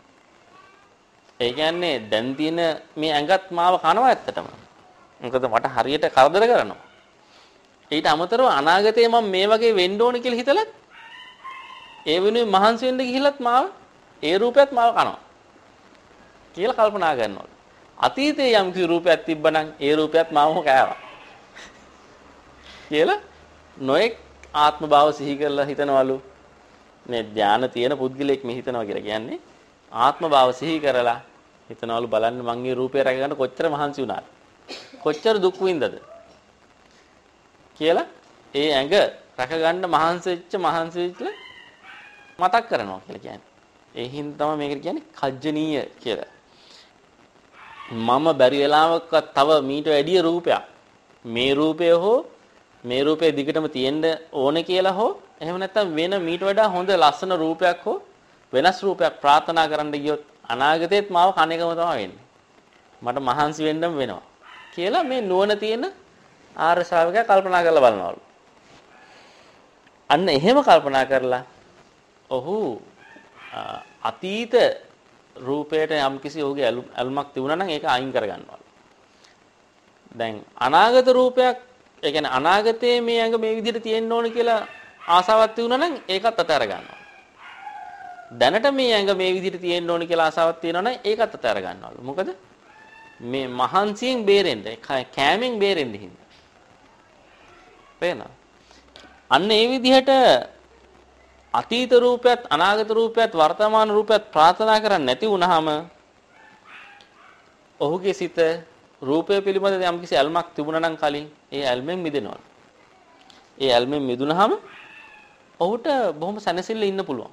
ඒ කියන්නේ දැන් තියෙන මේ ඇඟත් මාව කනවා ඇත්තටම. මොකද මට හරියට කරදර කරනවා. ඊට අමතරව අනාගතේ මම මේ වගේ වෙන්න ඕනේ කියලා හිතලත් ඒ වෙනුවෙන් මහන්සි වෙන්න ගිහිල්ලත් මාව ඒ රූපයත් මාව කනවා කියලා කල්පනා කරනවා. අතීතයේ යම් කිසි රූපයක් තිබ්බනම් ඒ රූපයත් මාවම කෑවා. කියලා නොඑක් ආත්ම භාව සිහි කරලා හිතනවලු මේ ධානය තියෙන පුද්ගලෙක් මේ හිතනවා කියලා කියන්නේ ආත්ම භාව සිහි කරලා හිතනවලු බලන්න මං මේ රූපය රැක ගන්න කොච්චර මහන්සි වුණාද කොච්චර දුක් විඳද කියලා ඒ ඇඟ රැක ගන්න මහන්සි වෙච්ච මහන්සි වෙච්ච මතක් කරනවා කියලා කියන්නේ. ඒ හින්දා තමයි මේකට කියන්නේ කජ්ජනීය කියලා. මම බැරි වෙලාවක තව මීට වැඩිය රූපයක් මේ රූපය හෝ මේ රූපේ දිගටම තියෙන්න ඕනේ කියලා හෝ එහෙම නැත්නම් වෙන මීට වඩා හොඳ ලස්සන රූපයක් හෝ වෙනස් රූපයක් ප්‍රාර්ථනා කරන්න ගියොත් අනාගතේත් මාව කණ එකම තමයි වෙන්නේ. මට මහන්සි වෙන්නම වෙනවා කියලා මේ නුවණ තියෙන ආර්ය ශ්‍රාවකයා කල්පනා කරලා බලනවලු. අන්න එහෙම කල්පනා කරලා ඔහු අතීත රූපයට යම්කිසි ඔහුගේ ඇල්මක් තිබුණා නම් ඒක අයින් කරගන්නවලු. දැන් අනාගත රූපයක් ඒ කියන්නේ අනාගතයේ මේ ඇඟ මේ විදිහට තියෙන්න ඕන කියලා ආසාවක් තියුණා නම් ඒකත් අතහැර ගන්නවා. දැනට මේ ඇඟ මේ විදිහට තියෙන්න ඕන කියලා ආසාවක් තියෙනවා නම් ඒකත් අතහැර ගන්නවලු. මොකද මේ මහන්සියෙන් බේරෙන්න, කෑමෙන් බේරෙන්න හින්දා. පේනවා. අන්න ඒ විදිහට අතීත රූපයත් අනාගත රූපයත් වර්තමාන රූපයත් ප්‍රාර්ථනා කරන්නේ නැති වුනහම ඔහුගේ සිත රූපය පිළිබඳ යම්කිසි ඇල්මක් තිබුණා නම් කලින් ඒ ඇල්මෙන් මිදෙනවා. ඒ ඇල්මෙන් මිදුනහම ඔහුට බොහොම සැනසෙල්ල ඉන්න පුළුවන්.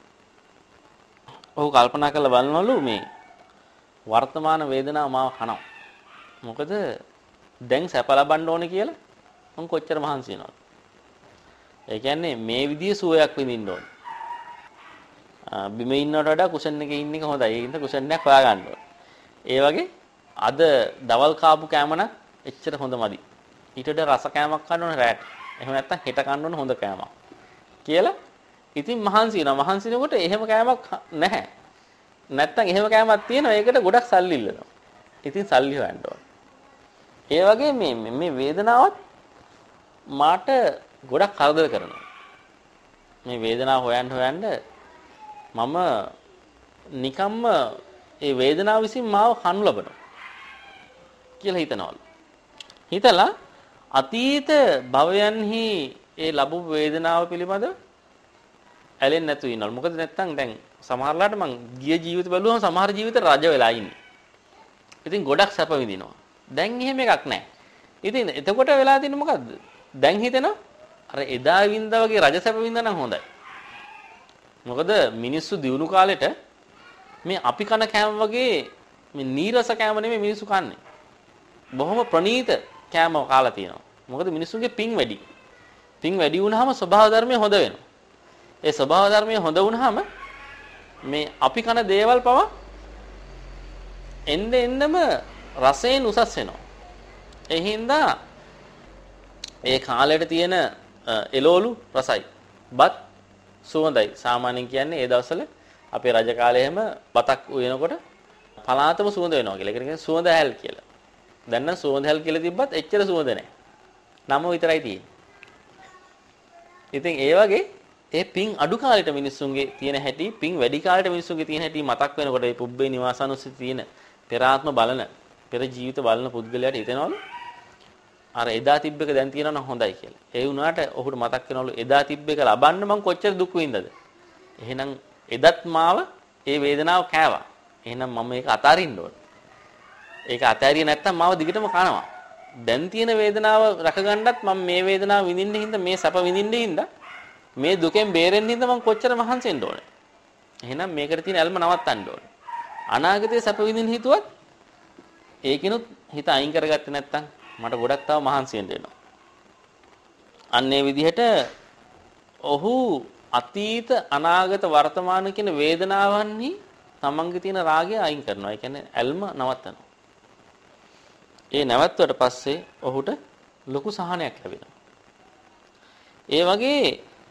ඔහු කල්පනා කරලා බලනවලු මේ වර්තමාන වේදනාව මාව කනවා. මොකද දැන් සැප ලබන්න ඕනේ කියලා මම කොච්චර මහන්සි වෙනවද? ඒ කියන්නේ මේ විදිහේ සුවයක් විඳින්න ඕනේ. බිම ඉන්නවට වඩා කුෂන් එකේ ඉන්න එක හොඳයි. ඒ හින්දා කුෂන් එකක් හොයා ගන්න ඕනේ. ඒ වගේ අද දවල් කාපු කෑම නම් එච්චර හොඳ මදි. ඊට වඩා රස කෑමක් කන්න ඕනේ රැට. එහෙම නැත්නම් හෙට කන්න ඕනේ හොඳ කෑමක්. කියලා ඉතින් මහන්සි වෙනවා. මහන්සි වෙනකොට එහෙම කෑමක් නැහැ. නැත්නම් එහෙම කෑමක් තියෙනවා. ඒකට ගොඩක් සල්ලි ඉල්ලනවා. ඉතින් සල්ලි හොයන්න ඕනේ. ඒ වගේ මේ මේ වේදනාවත් මාට ගොඩක් කරදර කරනවා. මේ වේදනාව හොයන්න හොයන්න මම නිකම්ම ඒ වේදනාව විසින් මාව කනු ලබනවා කියලා හිතනවලු. හිතලා අතීත භවයන්හි ඒ ලැබු වේදනාව පිළිබඳ ඇලෙන්නේ නැතුව ඉන්නවලු. මොකද නැත්තම් දැන් සමහරලාට මං ගිය ජීවිත බැලුවම සමහර ජීවිත රජ වෙලා ඉන්නේ. ඉතින් ගොඩක් සැප විඳිනවා. දැන් එහෙම එකක් නැහැ. ඉතින් එතකොට වෙලා තියෙන්නේ මොකද්ද? දැන් හිතෙනවා අර එදා වින්දා වගේ රජ සැප වින්දා නම් හොඳයි. මොකද මිනිස්සු දිනු කාලෙට මේ අපි කන කෑම වගේ මේ නීරස කෑම නෙමෙයි මිනිස්සු කන්නේ. බොහොම ප්‍රණීත කෑම කාලා තියෙනවා. මොකද මිනිස්සුගේ පිං වැඩි. පිං වැඩි වුණාම ස්වභාව ධර්මයේ හොඳ වෙනවා. ඒ ස්වභාව ධර්මයේ හොඳ වුණාම මේ අපි කන දේවල් පවා එන්න එන්නම රසයෙන් උසස් වෙනවා. ඒ හින්දා ඒ කාලේට තියෙන එළවලු රසයි. බත් සුවඳයි. සාමාන්‍යයෙන් කියන්නේ ඒ දවස්වල අපේ රජ කාලේ හැම බතක් උයනකොට පලාතම සුවඳ වෙනවා කියලා. ඒකට කියන්නේ සුවඳ ඇල් කියලා. දැන් නම් සුවඳල් කියලා තිබ්බත් එච්චර සුවඳ නැහැ. නම විතරයි තියෙන්නේ. ඉතින් ඒ වගේ ඒ පිං අඩු කාලෙට මිනිස්සුන්ගේ තියෙන හැටි පිං වැඩි කාලෙට මිනිස්සුන්ගේ තියෙන හැටි මතක් වෙනකොට මේ පුබ්බේ නිවාසානුස්සති තියෙන පෙර ආත්ම බලන පෙර ජීවිත බලන පුද්ගලයාට හිතෙනවලු අර එදා තිබ්බ එක දැන් තියෙනවා නම් හොඳයි කියලා. ඒ වුණාට ඔහුට මතක් වෙනවලු එදා තිබ්බ එක ලබන්න මං කොච්චර දුක් විඳද. එහෙනම් එදත් මාව ඒ වේදනාව කෑවා. එහෙනම් මම මේක අතාරින්න ඕන. ඒක අතාරියේ නැත්තම් මාව දිගටම කනවා. දැන් තියෙන වේදනාව රැකගන්නත් මම මේ වේදනාව විඳින්න හින්දා මේ සැප විඳින්න හින්දා මේ දුකෙන් බේරෙන්න හින්දා මම කොච්චර මහන්සි වෙන්න ඕනේ. එහෙනම් මේකට තියෙන ඇල්ම නවත්තන්න ඕනේ. අනාගතයේ සැප විඳින්න හිතුවත් ඒකිනුත් හිත අයින් කරගත්තේ නැත්තම් මට ගොඩක් තව මහන්සි වෙන්න වෙනවා. අන්න ඒ විදිහට ඔහු අතීත අනාගත වර්තමාන කියන වේදනාවන්හි තමන්ගේ තියෙන රාගය අයින් කරනවා. ඒ කියන්නේ ඇල්ම නවත්තනවා. ඒ නැවතුවට පස්සේ ඔහුට ලොකු සහනයක් ලැබෙනවා. ඒ වගේ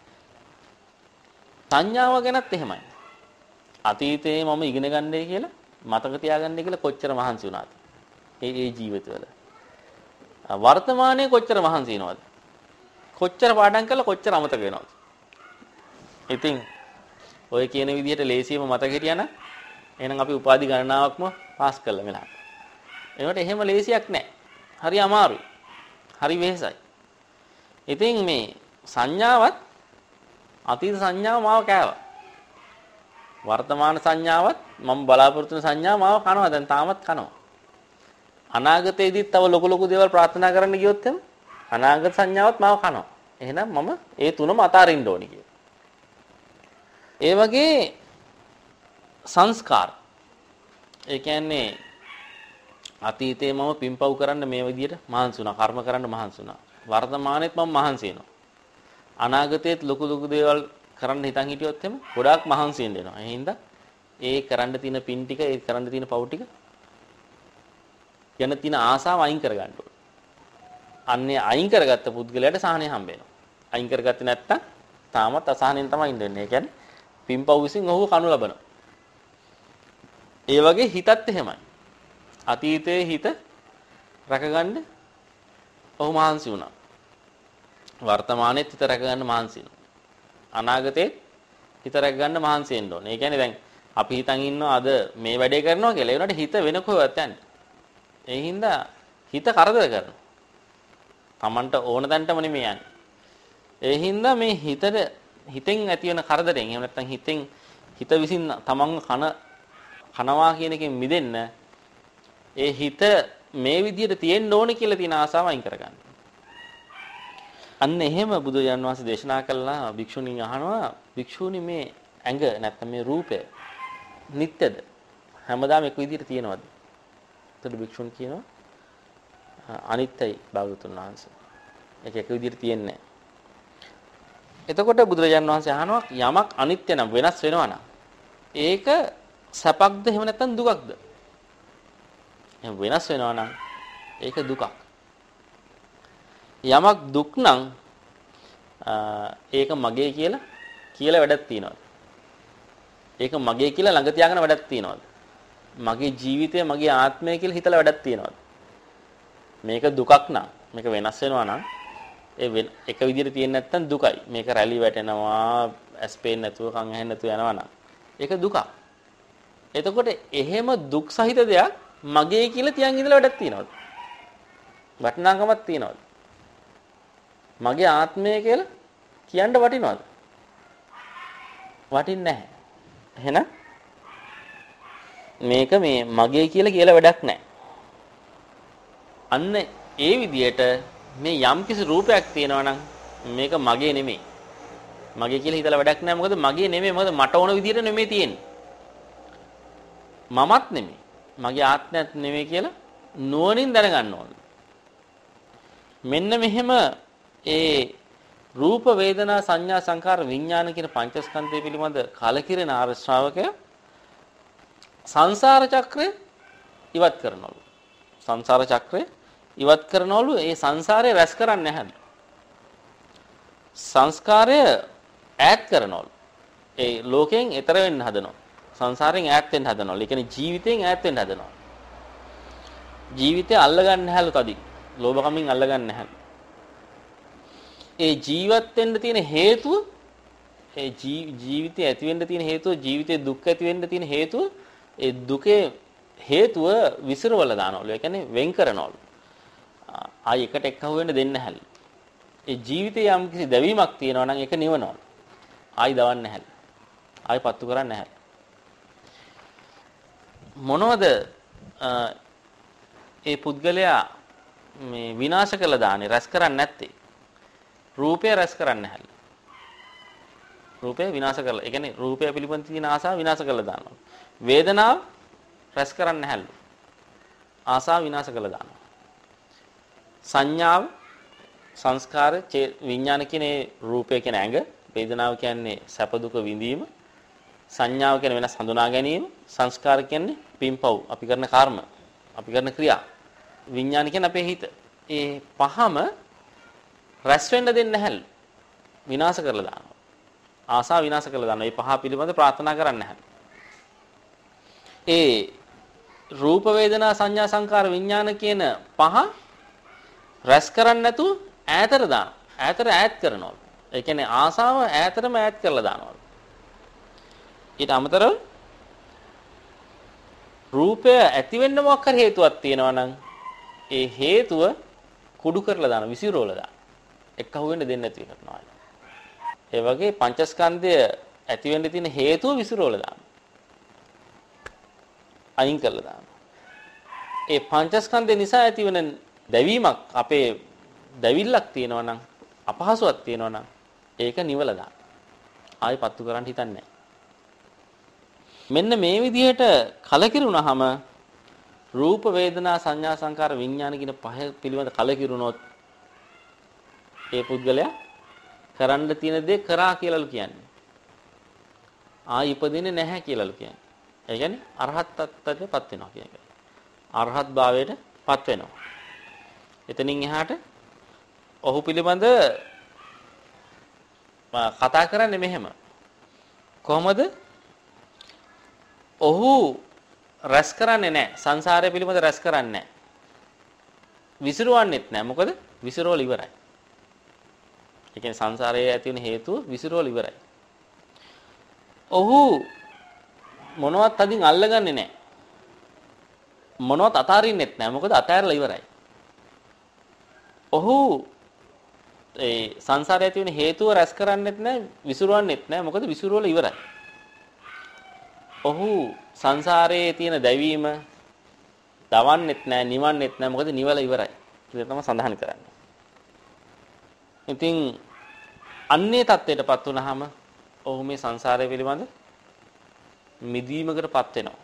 සංඥාව ගැනත් එහෙමයි. අතීතයේ මම ඉගෙන ගන්නයි කියලා මතක තියාගන්නයි කියලා කොච්චර මහන්සි වුණාද? ඒ ඒ ජීවිතවල. වර්තමානයේ කොච්චර මහන්සි වෙනවද? කොච්චර පාඩම් කළා කොච්චර අමතක වෙනවද? ඉතින් ඔය කියන විදිහට ලේසියම මතක හිටියනම් එහෙනම් අපි උපාධි ගණනාවක්ම පාස් කළා මෙලහට. ඒකට එහෙම ලේසියක් නැහැ. හරි අමාරුයි. හරි වෙහෙසයි. ඉතින් මේ සංඥාවත් අතීත සංඥාව මාව කෑවා. වර්තමාන සංඥාවත් මම බලාපොරොත්තු වෙන සංඥාව මාව කනවා. දැන් තාමත් කනවා. අනාගතයේදීත් තව ලොකු ලොකු දේවල් ප්‍රාර්ථනා කරන්න ගියොත් එම් අනාගත සංඥාවත් මාව කනවා. එහෙනම් මම ඒ තුනම අතාරින්න ඕනි කියලා. ඒ වගේ සංස්කාර. ඒ කියන්නේ අතීතේ මම පින්පව් කරන්න මේ විදිහට මහන්සි වුණා, කර්ම කරන්න මහන්සි වුණා. වර්තමානයේත් මම මහන්සි වෙනවා. අනාගතයේත් ලොකු ලොකු දේවල් කරන්න හිතන් හිටියොත් එම ගොඩාක් මහන්සි වෙන්න වෙනවා. ඒ හින්දා ඒ කරන්න තියෙන පින් ටික, ඒ කරන්න තියෙන පව් ටික යන තියෙන ආසාව අයින් කරගන්න ඕනේ. අන්නේ අයින් කරගත්ත පුද්ගලයාට සාහනය හම්බ වෙනවා. අයින් කරගත්තේ නැත්තම් තාමත් අසහනෙන් තමයි ඉඳන්නේ. ඒ කියන්නේ පින්පව් විසින් ඔහු කනු ලබනවා. ඒ වගේ හිතත් එහෙමයි. අතීතයේ හිත රැකගන්න ඔහු මහන්සි වුණා. වර්තමානයේත් හිත රැකගන්න මහන්සි වෙනවා. අනාගතේ හිත රැකගන්න මහන්සි වෙන්න ඕනේ. ඒ කියන්නේ දැන් අපි හිතන් ඉන්නවා අද මේ වැඩේ කරනවා කියලා. ඒ වුණාට හිත වෙන කොහෙවත් යන්නේ. ඒ හින්දා හිත කරදර කරනවා. Tamanට ඕන තැනටම නෙමෙයි යන්නේ. ඒ හින්දා මේ හිතට හිතෙන් ඇති වෙන කරදරෙන් එහෙම නැත්නම් හිතෙන් හිත විසින් තමන්ව කන කනවා කියන එකෙන් මිදෙන්න ඒ හිත මේ විදිහට තියෙන්න ඕනේ කියලා තියෙන ආසාව අයින් කරගන්න. අන්න එහෙම බුදුරජාණන් වහන්සේ දේශනා කළා භික්ෂුණීන් අහනවා භික්ෂුණී මේ ඇඟ නැත්නම් මේ රූපය නිට්ටයද? හැමදාම එක විදිහට තියෙනවද? එතකොට භික්ෂුන් කියනවා අනිත්‍යයි භාගතුන් වහන්සේ. ඒක එක විදිහට තියෙන්නේ නැහැ. එතකොට බුදුරජාණන් වහන්සේ අහනවා යමක් අනිත්‍ය නම් වෙනස් වෙනවා නම් ඒක සැපක්ද එහෙම නැත්නම් දුකක්ද? එහෙනම් වෙනස් වෙනවා නම් ඒක දුකක්. යමක් දුක් නම් ඒක මගේ කියලා කියලා වැඩක් තියනවාද? ඒක මගේ කියලා ළඟ තියාගෙන වැඩක් තියනවාද? මගේ ජීවිතය මගේ ආත්මය කියලා හිතලා වැඩක් තියනවාද? මේක දුකක් නම් මේක වෙනස් වෙනවා නම් ඒ එක විදිහට තියෙන්නේ නැත්නම් දුකයි. මේක රැලි වැටෙනවා, ඇස් පේන්නේ නැතුව, කන් ඇහෙන්නේ නැතුව යනවා නම් ඒක දුකක්. එතකොට එහෙම දුක් සහිත දෙයක් මගේ කියලා තියන් ඉඳලා වැඩක් තියනවාද? වටිනාකමක් තියනවාද? මගේ ආත්මය කියලා කියන්න වටිනවද? වටින්නේ නැහැ. එහෙනම් මේක මේ මගේ කියලා කියලා වැඩක් නැහැ. අන්න ඒ විදිහට මේ යම් කිසි රූපයක් තියෙනවා නම් මේක මගේ නෙමෙයි. මගේ කියලා හිතලා වැඩක් නැහැ. මොකද මගේ නෙමෙයි. මොකද මට ඕන විදිහට නෙමෙයි තියෙන්නේ. මමත් නෙමෙයි. මගේ ආත්මයත් නෙමෙයි කියලා නුවණින් දැනගන්න ඕන. මෙන්න මෙහෙම ඒ රූප වේදනා සංඥා සංකාර විඥාන කියන පංචස්කන්ධය පිළිබඳ කලකිරෙන ආර්ය ශ්‍රාවකයා සංසාර චක්‍රය ඉවත් කරනවලු. සංසාර චක්‍රය ඉවත් කරනවලු. ඒ සංසාරය රැස් කරන්නේ නැහැ. සංස්කාරය ඈත් කරනවලු. ඒ ලෝකයෙන් එතර වෙන්න හදනවා. සංසාරයෙන් ඈත් වෙන්න හදනවා. ඒ කියන්නේ ජීවිතයෙන් ඈත් වෙන්න හදනවා. ජීවිතය අල්ලගන්න නැහැලු තදින්. ලෝභකමින් අල්ලගන්න නැහැලු. ඒ ජීවත් වෙන්න තියෙන හේතුව ඒ ජීවිතය ඇති වෙන්න තියෙන හේතුව ජීවිතේ දුක් ඇති වෙන්න තියෙන හේතුව ඒ දුකේ හේතුව විසිරවල දානවලු. ඒ කියන්නේ වෙන් කරනවලු. ආයි එකට එක්කහුව වෙන්න දෙන්නේ නැහැලු. ඒ ජීවිතේ යම් කිසි දැවීමක් තියෙනවා නම් ඒක නිවනවලු. ආයි දවන්නේ නැහැලු. ආයි පත්තු කරන්නේ නැහැලු. මොනවද ඒ පුද්ගලයා මේ විනාශ කළ දාන්නේ රැස් කරන්නේ නැත්තේ? රූපය රැස් කරන්නේ නැහැලු. රූපය විනාශ කරලා. ඒ කියන්නේ රූපය පිළිබඳ තියෙන ආසාව විනාශ කරලා දානවා. වේදනාව රැස් කරන්නේ නැහැලු. ආසාව විනාශ කරලා දානවා. සංඥාව සංස්කාර විඥාන කියන්නේ රූපය කියන ඇඟ, වේදනාව කියන්නේ සැප දුක විඳීම, සංඥාව කියන්නේ වෙනස් හඳුනා ගැනීම, සංස්කාර කියන්නේ පින්පව් අපි කරන කර්ම, අපි කරන ක්‍රියා. විඥාන කියන්නේ අපේ හිත. ඒ පහම රැස් වෙන්න දෙන්නේ නැහැලු. විනාශ කරලා දානවා. ආසාව විනාශ කරලා දානවා. මේ පහ පිළිබඳ ප්‍රාර්ථනා කරන්නේ නැහැ. ඒ රූප වේදනා සංඥා සංකාර විඥාන කියන පහ රැස් කරන්නේ නැතුව ඈතට දානවා. ඈතට ඈත් කරනවලු. ඒ කියන්නේ ආසාව ඈතටම ඈත් කරලා දානවලු. ඊට අමතරව රූපය ඇති වෙන්න මොකක් හරි හේතුවක් තියෙනවා නම් ඒ හේතුව කුඩු කරලා දාන විසිරෝල දාන. එක්කහුව වෙන්න දෙන්නේ නැති කරනවා. ඒ වගේ පංචස්කන්ධය ඇති වෙන්න තියෙන හේතුව විසිරෝල දාන. අයින් කරලා දාන. ඒ පංචස්කන්ධය නිසා ඇති වෙන දැවීමක් අපේ දැවිල්ලක් තියෙනවා නම් අපහසුයක් තියෙනවා නම් ඒක නිවල දාන. ආයි පත්තු කරන්න හිතන්නේ නැහැ. මෙන්න මේ විදිහට කලකිරුණාම රූප වේදනා සංඥා සංකාර විඥාන කියන පහ පිළිබඳ කලකිරුණොත් ඒ පුද්ගලයා කරන්න තියෙන දේ කරා කියලාලු කියන්නේ. ආයි ඉපදින්නේ නැහැ කියලාලු කියන්නේ. ඒ කියන්නේ අරහත් ත්‍ත්වයටපත් වෙනවා කියන එක. අරහත් භාවයටපත් වෙනවා. එතනින් එහාට ඔහු පිළිබඳ කතා කරන්නේ මෙහෙම. කොහොමද? ඔහු රැස් කරන්නේ නැහැ. සංසාරය පිළිබඳ රැස් කරන්නේ නැහැ. විසිරවන්නෙත් නැහැ. මොකද විසිරවල ඉවරයි. ඒ කියන්නේ සංසාරයේ ඇති වෙන හේතුව විසිරවල ඉවරයි. ඔහු මොනවත් අදින් අල්ලගන්නේ නැහැ. මොනවත් අතාරින්නෙත් නැහැ. මොකද අතෑරලා ඉවරයි. ඔහු ඒ සංසාරයේ ඇති වෙන හේතුව රැස් කරන්නෙත් නැහැ, විසිරවන්නෙත් නැහැ. මොකද විසිරවල ඉවරයි. ඔහු සංසාරයේ තියෙන දැවීම දවන්නෙත් නැහැ, නිවන්නෙත් නැහැ. මොකද නිවල ඉවරයි. ඒක තමයි සඳහන් කරන්නේ. ඉතින් අන්නේ தත්ත්වයටපත් වුනහම ඔහු මේ සංසාරය පිළිබඳ මිදීමකටපත් වෙනවා.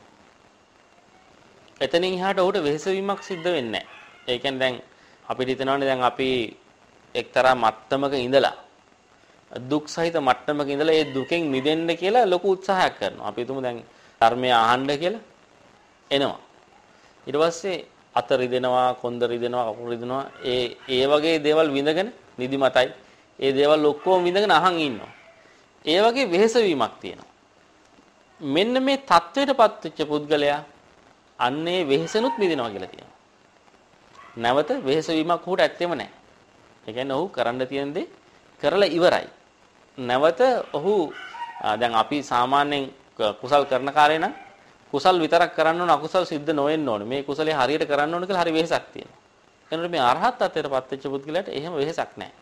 එතනින් එහාට ඔහුට වෙහෙසවීමක් සිද්ධ වෙන්නේ නැහැ. ඒ කියන්නේ දැන් අපිට හිතනවානේ දැන් අපි එක්තරා මට්ටමක ඉඳලා දුක් සහිත මට්ටමක ඉඳලා ඒ දුකෙන් මිදෙන්න කියලා ලොකු උත්සාහයක් කරනවා. අපි හිතමු දැන් ධර්මය අහන්න කියලා එනවා. ඊට පස්සේ අත රිදෙනවා, කොන්ද රිදෙනවා, කකුල් රිදෙනවා. ඒ ඒ වගේ දේවල් විඳගෙන නිදිමතයි. ඒ දේවල් ඔක්කොම විඳගෙන අහන් ඉන්නවා. ඒ වගේ වෙහෙසවීමක් තියෙනවා. මෙන්න මේ தത്വයටපත් වෙච්ච පුද්ගලයා අන්නේ වෙහෙසනුත් මිදෙනවා කියලා තියෙනවා. නැවත වෙහෙසවීමක් උහුට ඇත්තෙම නැහැ. ඒ කියන්නේ ඔහු කරන්න තියෙන දේ කරලා ඉවරයි. නැවත ඔහු දැන් අපි සාමාන්‍යයෙන් කුසල් කරන කාලේ නම් කුසල් විතරක් කරන්න ඕන අකුසල් සිද්ධ නොවෙන්න ඕනේ. මේ කුසලේ හරියට කරන්න ඕන කියලා හරි වෙහෙසක් තියෙනවා. එනකොට මේ අරහත් ත්වයටපත් වෙච්ච පුද්ගලයාට එහෙම වෙහෙසක් නැහැ.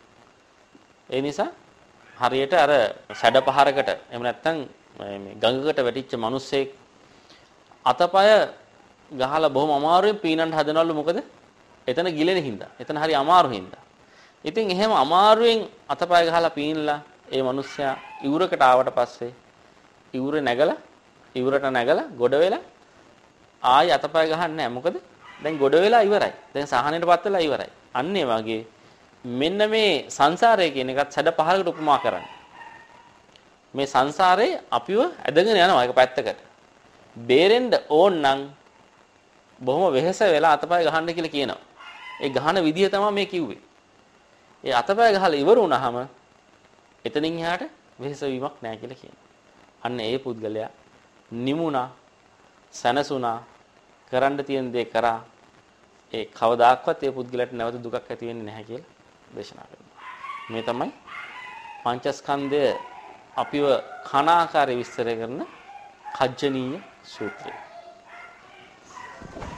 ඒ නිසා හරියට අර සැඩ පහරකට එහෙම නැත්නම් මේ ගඟකට වැටිච්ච මිනිස්සෙක් අතපය ගහලා බොහොම අමාරුවෙන් පීනන්න හදනවලු. මොකද එතන ගිලෙන හින්දා. එතන හරි අමාරු හින්දා. ඉතින් එහෙම අමාරුවෙන් අතපය ගහලා පීනලා ඒ මිනිස්සයා ඉවුරකට ආවට පස්සේ ඉවුර නැගලා ඉවුරට නැගලා ගොඩ වෙලා ආයි අතපය ගහන්නේ නැහැ. මොකද දැන් ගොඩ වෙලා ඉවරයි. දැන් සහනෙටපත් වෙලා ඉවරයි. අන්න ඒ වගේ මෙන්න මේ සංසාරය කියන එකත් සැඩ පහරකට උපමා කරන්නේ. මේ සංසාරේ අපිව ඇදගෙන යනවා එක පැත්තකට. බේරෙන්න ඕන නම් බොහොම වෙහෙස වෙලා අතපය ගහන්න කියලා කියනවා. ඒ ගහන විදිය තමයි මේ කිව්වේ. ඒ අතපය ගහලා ඉවර වුණාම එතනින් එහාට වෙහෙස වීමක් නැහැ කියලා කියනවා. අන්න ඒ පුද්ගලයා නිමුණා, සනසුණා, කරන්න තියෙන දේ කරා, ඒ කවදාක්වත් ඒ පුද්ගලයාට නැවත දුකක් ඇති වෙන්නේ නැහැ කියලා දේශනා කරනවා. මේ තමයි පංචස්කන්ධය අපිව කන ආකාරය විස්තර කරන කජ්ජනීය සූත්‍රය.